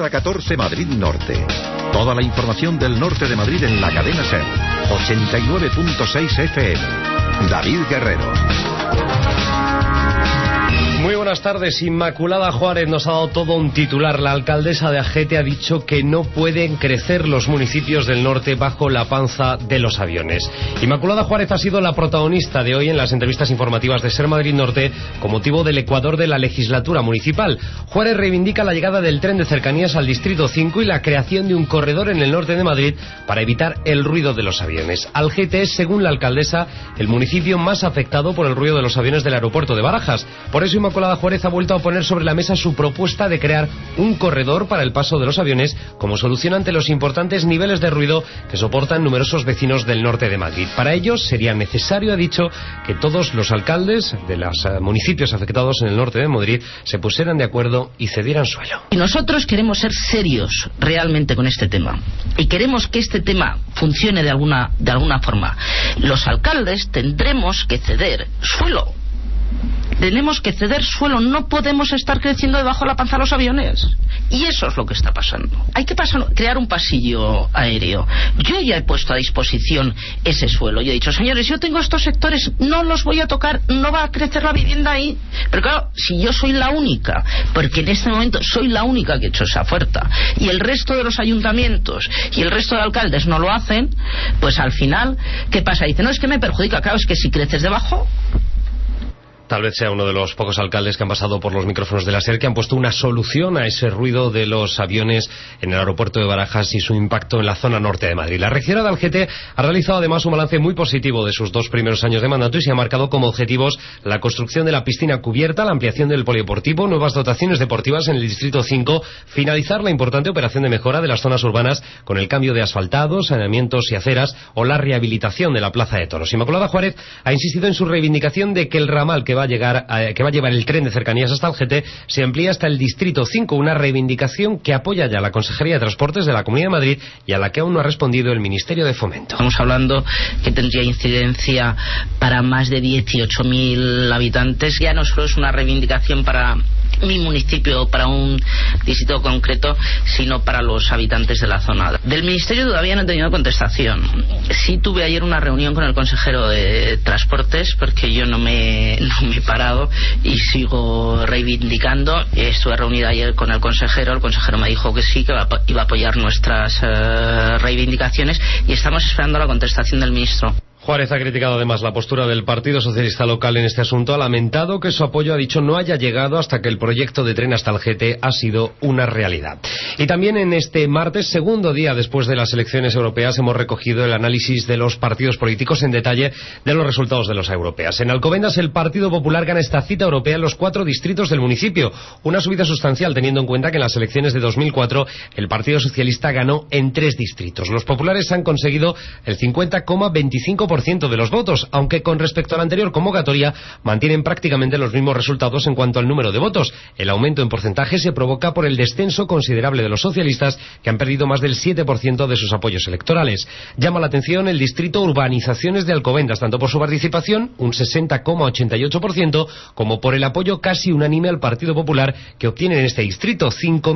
Carretera 14 Madrid Norte. Toda la información del norte de Madrid en la cadena SER. 89.6 FM. David Guerrero. Muy buenas tardes. Inmaculada Juárez nos ha dado todo un titular. La alcaldesa de Agete ha dicho que no pueden crecer los municipios del norte bajo la panza de los aviones. Inmaculada Juárez ha sido la protagonista de hoy en las entrevistas informativas de SER Madrid Norte con motivo del ecuador de la legislatura municipal. Juárez reivindica la llegada del tren de cercanías al Distrito 5 y la creación de un corredor en el norte de Madrid para evitar el ruido de los aviones. Algete es, según la alcaldesa, el municipio más afectado por el ruido de los aviones del aeropuerto de Barajas. Por eso Inmaculada Juárez ha vuelto a poner sobre la mesa su propuesta de crear un corredor para el paso de los aviones como solución ante los importantes niveles de ruido que soportan numerosos vecinos del norte de Madrid. Para ello sería necesario, ha dicho, que todos los alcaldes de los municipios afectados en el norte de Madrid se pusieran de acuerdo y cedieran suelo. Y nosotros queremos ser serios realmente con este tema y queremos que este tema funcione de alguna forma. Los alcaldes tendremos que ceder suelo. Tenemos que ceder suelo, no podemos estar creciendo debajo de la panza de los aviones. Y eso es lo que está pasando. Hay que crear un pasillo aéreo. Yo ya he puesto a disposición ese suelo. Yo he dicho, señores, yo tengo estos sectores, no los voy a tocar, no va a crecer la vivienda ahí. Pero claro, si yo soy la única, porque en este momento soy la única que he hecho esa oferta, y el resto de los ayuntamientos y el resto de alcaldes no lo hacen, pues al final, ¿qué pasa? Dice, no, es que me perjudica. Claro, es que si creces debajo... Tal vez sea uno de los pocos alcaldes que han pasado por los micrófonos de la SER que han puesto una solución a ese ruido de los aviones en el aeropuerto de Barajas y su impacto en la zona norte de Madrid. La regidora de Algete ha realizado además un balance muy positivo de sus 2 primeros años de mandato y se ha marcado como objetivos la construcción de la piscina cubierta, la ampliación del polideportivo, nuevas dotaciones deportivas en el Distrito 5, finalizar la importante operación de mejora de las zonas urbanas con el cambio de asfaltados, saneamientos y aceras o la rehabilitación de la Plaza de Toros. Inmaculada Juárez ha insistido en su reivindicación de que el ramal que va a llevar el tren de cercanías hasta Algete se amplía hasta el Distrito 5, una reivindicación que apoya ya la Consejería de Transportes de la Comunidad de Madrid y a la que aún no ha respondido el Ministerio de Fomento. Estamos hablando que tendría incidencia para más de 18.000 habitantes. Ya no solo es una reivindicación para mi municipio, para un distrito concreto, sino para los habitantes de la zona. Del Ministerio todavía no he tenido contestación. Sí tuve ayer una reunión con el consejero de Transportes, porque yo no me he parado y sigo reivindicando. Estuve reunida ayer con el consejero me dijo que sí, que iba a apoyar nuestras reivindicaciones y estamos esperando la contestación del ministro. Juárez ha criticado además la postura del Partido Socialista local en este asunto. Ha lamentado que su apoyo, ha dicho, no haya llegado hasta que el proyecto de tren hasta Algete ha sido una realidad. Y también en este martes, segundo día después de las elecciones europeas, hemos recogido el análisis de los partidos políticos en detalle de los resultados de las europeas. En Alcobendas, el Partido Popular gana esta cita europea en los 4 distritos del municipio. Una subida sustancial teniendo en cuenta que en las elecciones de 2004 el Partido Socialista ganó en 3 distritos. Los populares han conseguido el 50,25% de los votos, aunque con respecto a la anterior convocatoria mantienen prácticamente los mismos resultados en cuanto al número de votos. El aumento en porcentaje se provoca por el descenso considerable de los socialistas, que han perdido más del 7% de sus apoyos electorales. Llama la atención el distrito Urbanizaciones de Alcobendas, tanto por su participación, un 60,88%, como por el apoyo casi unánime al Partido Popular, que obtiene en este distrito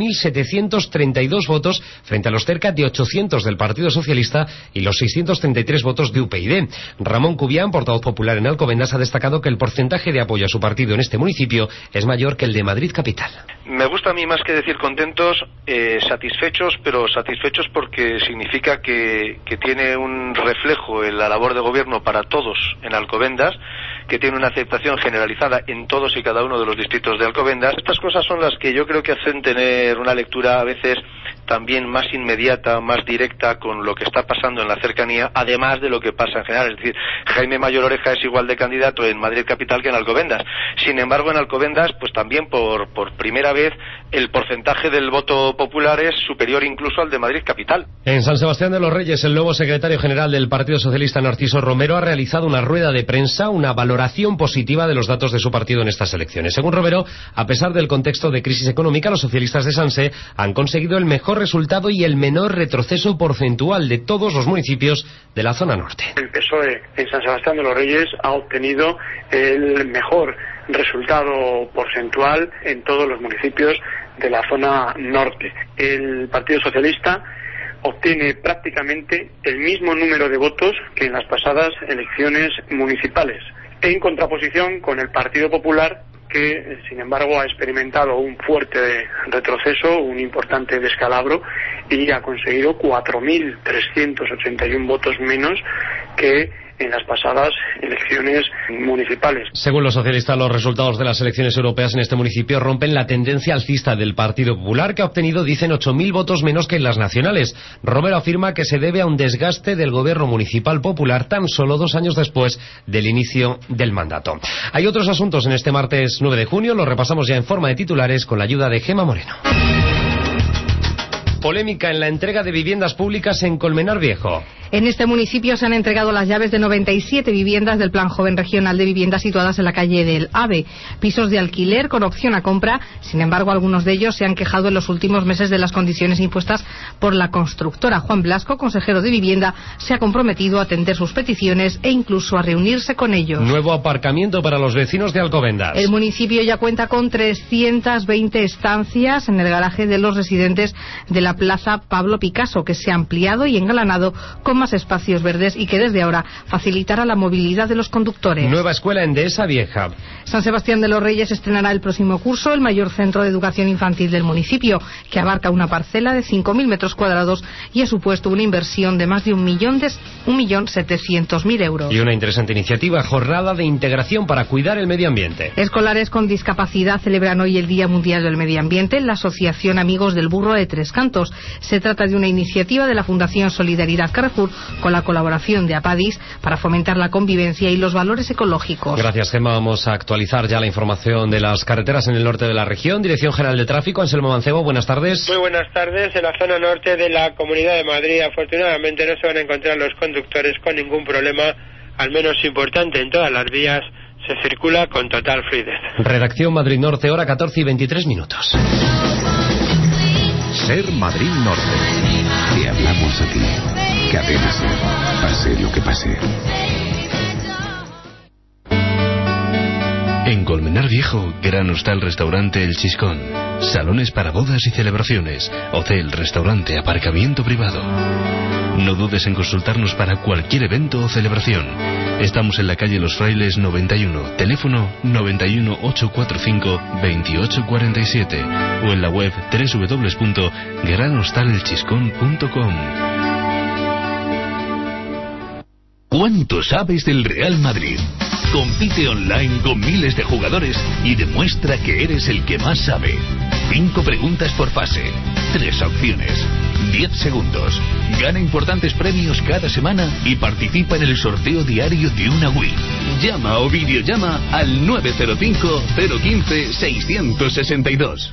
5.732 votos frente a los cerca de 800 del Partido Socialista y los 633 votos de UPyD. Ramón Cubián, portavoz popular en Alcobendas, ha destacado que el porcentaje de apoyo a su partido en este municipio es mayor que el de Madrid capital. Me gusta a mí, más que decir contentos, satisfechos, pero satisfechos porque significa que tiene un reflejo en la labor de gobierno para todos en Alcobendas, que tiene una aceptación generalizada en todos y cada uno de los distritos de Alcobendas. Estas cosas son las que yo creo que hacen tener una lectura a veces también más inmediata, más directa con lo que está pasando en la cercanía, además de lo que pasa en general. Es decir, Jaime Mayor Oreja es igual de candidato en Madrid capital que en Alcobendas. Sin embargo, en Alcobendas, pues también por primera vez el porcentaje del voto popular es superior incluso al de Madrid capital. En San Sebastián de los Reyes, el nuevo secretario general del Partido Socialista, Narciso Romero, ha realizado una rueda de prensa, una valoración positiva de los datos de su partido en estas elecciones. Según Romero, a pesar del contexto de crisis económica, los socialistas de Sanse han conseguido el mejor resultado y el menor retroceso porcentual de todos los municipios de la zona norte. El PSOE en San Sebastián de los Reyes ha obtenido el mejor resultado porcentual en todos los municipios de la zona norte. El Partido Socialista obtiene prácticamente el mismo número de votos que en las pasadas elecciones municipales, en contraposición con el Partido Popular, que sin embargo ha experimentado un fuerte retroceso, un importante descalabro, y ha conseguido 4.381 votos menos que en las pasadas elecciones municipales. Según los socialistas, los resultados de las elecciones europeas en este municipio rompen la tendencia alcista del Partido Popular, que ha obtenido, dicen, 8.000 votos menos que en las nacionales. Romero afirma que se debe a un desgaste del gobierno municipal popular tan solo 2 años después del inicio del mandato. Hay otros asuntos en este martes 9 de junio, los repasamos ya en forma de titulares con la ayuda de Gema Moreno. Polémica en la entrega de viviendas públicas en Colmenar Viejo. En este municipio se han entregado las llaves de 97 viviendas del Plan Joven Regional de Viviendas situadas en la calle del AVE, pisos de alquiler con opción a compra. Sin embargo, algunos de ellos se han quejado en los últimos meses de las condiciones impuestas por la constructora. Juan Blasco, consejero de Vivienda, se ha comprometido a atender sus peticiones e incluso a reunirse con ellos. Nuevo aparcamiento para los vecinos de Alcobendas. El municipio ya cuenta con 320 estancias en el garaje de los residentes de la Plaza Pablo Picasso, que se ha ampliado y engalanado con más espacios verdes y que desde ahora facilitará la movilidad de los conductores. Nueva escuela en Dehesa Vieja. San Sebastián de los Reyes estrenará el próximo curso el mayor centro de educación infantil del municipio, que abarca una parcela de 5.000 metros cuadrados y ha supuesto una inversión de más de 1.700.000 euros. Y una interesante iniciativa, jornada de integración para cuidar el medio ambiente. Escolares con discapacidad celebran hoy el Día Mundial del Medio Ambiente en la Asociación Amigos del Burro de Tres Cantos. Se trata de una iniciativa de la Fundación Solidaridad Carrefour con la colaboración de APADIS para fomentar la convivencia y los valores ecológicos. Gracias, Gemma. Vamos a actualizar ya la información de las carreteras en el norte de la región. Dirección General de Tráfico, Anselmo Mancebo, buenas tardes. Muy buenas tardes. En la zona norte de la Comunidad de Madrid, afortunadamente no se van a encontrar los conductores con ningún problema, al menos importante. En todas las vías se circula con total fluidez. Redacción Madrid Norte, hora 14:23. Ser Madrid Norte. Te hablamos a ti. Cadena Ser. Pase lo que pase. En Colmenar Viejo, gran hostal restaurante El Chiscón. Salones para bodas y celebraciones. Hotel, restaurante, aparcamiento privado. No dudes en consultarnos para cualquier evento o celebración. Estamos en la calle Los Frailes 91, teléfono 91 845 2847 o en la web www.granhostalelchiscón.com. ¿Cuánto sabes del Real Madrid? Compite online con miles de jugadores y demuestra que eres el que más sabe. 5 preguntas por fase, 3 opciones, 10 segundos. Gana importantes premios cada semana y participa en el sorteo diario de una Wii. Llama o videollama al 905 015 662.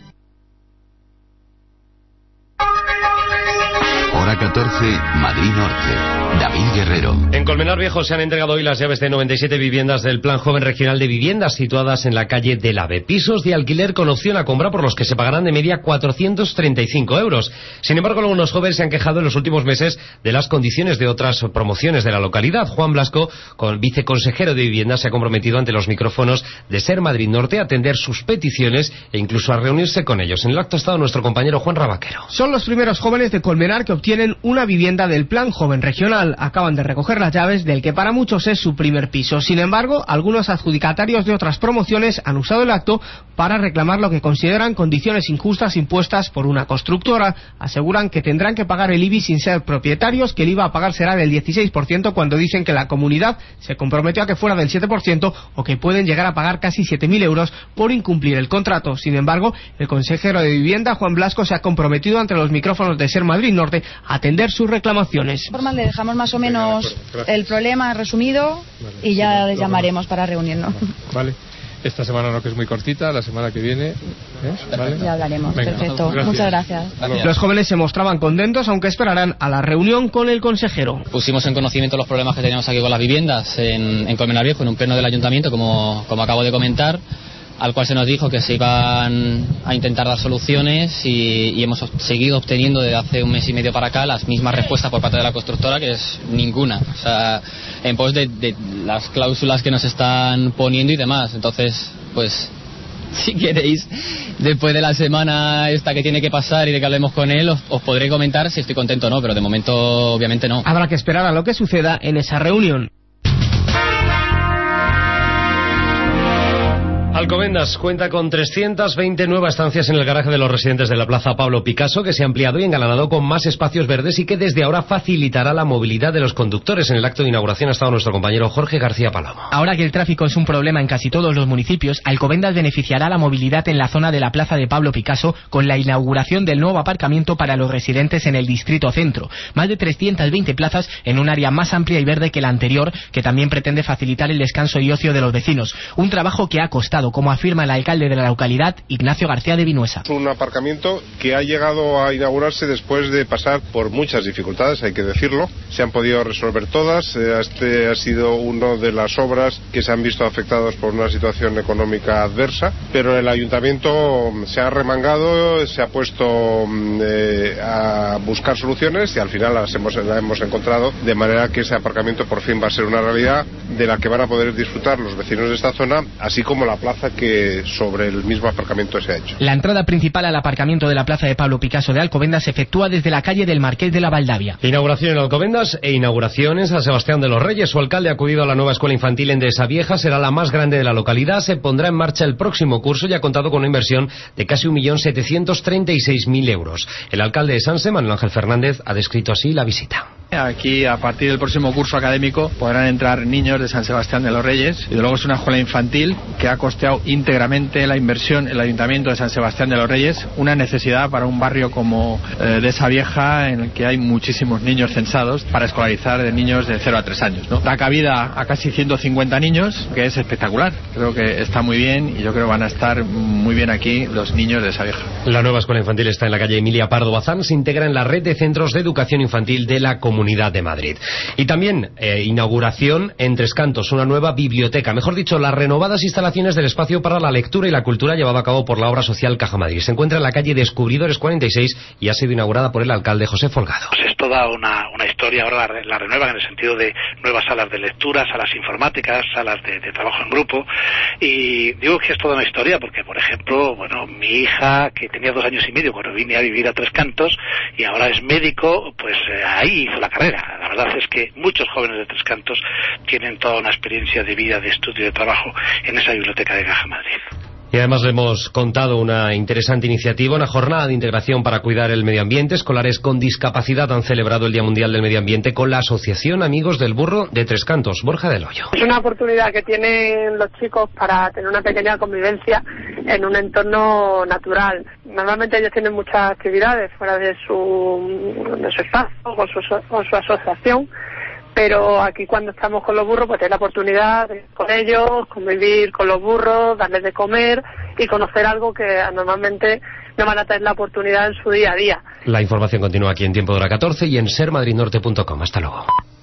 Hora 14, Madrid Norte. David Guerrero. En Colmenar Viejo se han entregado hoy las llaves de 97 viviendas del Plan Joven Regional de Viviendas situadas en la calle del AVE. Pisos de alquiler con opción a compra por los que se pagarán de media 435 euros. Sin embargo, algunos jóvenes se han quejado en los últimos meses de las condiciones de otras promociones de la localidad. Juan Blasco, viceconsejero de Vivienda, se ha comprometido ante los micrófonos de Ser Madrid Norte a atender sus peticiones e incluso a reunirse con ellos. En el acto ha estado nuestro compañero Juan Rabaquero. Son los primeros jóvenes de Colmenar que obtienen una vivienda del Plan Joven Regional. Acaban de recoger las llaves del que para muchos es su primer piso. Sin embargo, algunos adjudicatarios de otras promociones han usado el acto para reclamar lo que consideran condiciones injustas impuestas por una constructora. Aseguran que tendrán que pagar el IBI sin ser propietarios, que el IVA a pagar será del 16% cuando dicen que la comunidad se comprometió a que fuera del 7% o que pueden llegar a pagar casi 7.000 euros por incumplir el contrato. Sin embargo, el consejero de Vivienda, Juan Blasco, se ha comprometido ante los micrófonos de Ser Madrid Norte a atender sus reclamaciones. Le dejamos más o menos el problema resumido y ya les llamaremos para reunirnos. Vale. Esta semana no, que es muy cortita, la semana que viene, ¿vale? Ya hablaremos. Venga, perfecto. Gracias. Muchas gracias. Los jóvenes se mostraban contentos, aunque esperarán a la reunión con el consejero. Pusimos en conocimiento los problemas que teníamos aquí con las viviendas en Colmenar Viejo, en un pleno del ayuntamiento, como acabo de comentar. al cual se nos dijo que se iban a intentar dar soluciones y hemos seguido obteniendo desde hace un mes y medio para acá las mismas respuestas por parte de la constructora, que es ninguna, o sea, en pos de las cláusulas que nos están poniendo y demás. Entonces, pues, si queréis, después de la semana esta que tiene que pasar y de que hablemos con él, os podré comentar si estoy contento o no, pero de momento obviamente no. Habrá que esperar a lo que suceda en esa reunión. Alcobendas cuenta con 320 nuevas estancias en el garaje de los residentes de la Plaza Pablo Picasso, que se ha ampliado y engalanado con más espacios verdes y que desde ahora facilitará la movilidad de los conductores. En el acto de inauguración ha estado nuestro compañero Jorge García Palomo. Ahora que el tráfico es un problema en casi todos los municipios, Alcobendas beneficiará la movilidad en la zona de la Plaza de Pablo Picasso con la inauguración del nuevo aparcamiento para los residentes en el distrito centro. Más de 320 plazas en un área más amplia y verde que la anterior, que también pretende facilitar el descanso y ocio de los vecinos. Un trabajo que ha costado, como afirma el alcalde de la localidad, Ignacio García de Vinuesa. Es un aparcamiento que ha llegado a inaugurarse después de pasar por muchas dificultades, hay que decirlo. Se han podido resolver todas. Este ha sido una de las obras que se han visto afectadas por una situación económica adversa, pero el ayuntamiento se ha remangado, se ha puesto a buscar soluciones y al final la hemos encontrado, de manera que ese aparcamiento por fin va a ser una realidad de la que van a poder disfrutar los vecinos de esta zona, así como la plaza que sobre el mismo aparcamiento se ha hecho. La entrada principal al aparcamiento de la Plaza de Pablo Picasso de Alcobendas se efectúa desde la calle del Marqués de la Valdavia. Inauguración en Alcobendas e inauguración en San Sebastián de los Reyes. Su alcalde ha acudido a la nueva escuela infantil en Dehesa Vieja, será la más grande de la localidad, se pondrá en marcha el próximo curso y ha contado con una inversión de casi 1.736.000 euros. El alcalde de Sanse, Manuel Ángel Fernández, ha descrito así la visita. Aquí, a partir del próximo curso académico, podrán entrar niños de San Sebastián de los Reyes, y luego es una escuela infantil que ha costeado íntegramente la inversión el Ayuntamiento de San Sebastián de los Reyes, una necesidad para un barrio como Dehesa Vieja, en el que hay muchísimos niños censados para escolarizar de niños de 0 a 3 años, ¿no? Da cabida a casi 150 niños, que es espectacular. Creo que está muy bien y yo creo que van a estar muy bien aquí los niños de Dehesa Vieja. La nueva escuela infantil está en la calle Emilia Pardo Bazán, se integra en la red de centros de educación infantil de la Comunidad de Madrid. Y también inauguración en Tres Cantos, una nueva biblioteca, mejor dicho, las renovadas instalaciones del espacio para la lectura y la cultura llevado a cabo por la obra social Caja Madrid. Se encuentra en la calle Descubridores 46 y ha sido inaugurada por el alcalde José Folgado. Pues es toda una historia, ahora la renuevan en el sentido de nuevas salas de lectura, salas informáticas, salas de trabajo en grupo, y digo que es toda una historia porque, por ejemplo, bueno, mi hija, que tenía 2 años y medio cuando vine a vivir a Tres Cantos y ahora es médico, pues ahí hizo la carrera. La verdad es que muchos jóvenes de Tres Cantos tienen toda una experiencia de vida, de estudio y de trabajo en esa biblioteca de Caja Madrid. Y además le hemos contado una interesante iniciativa, una jornada de integración para cuidar el medio ambiente. Escolares con discapacidad han celebrado el Día Mundial del Medio Ambiente con la Asociación Amigos del Burro de Tres Cantos. Borja del Hoyo. Es una oportunidad que tienen los chicos para tener una pequeña convivencia en un entorno natural. Normalmente ellos tienen muchas actividades fuera de su espacio, con su asociación. Pero aquí cuando estamos con los burros pues es la oportunidad de ir con ellos, convivir con los burros, darles de comer y conocer algo que normalmente no van a tener la oportunidad en su día a día. La información continúa aquí en Tiempo de la 14 y en sermadridnorte.com. Hasta luego.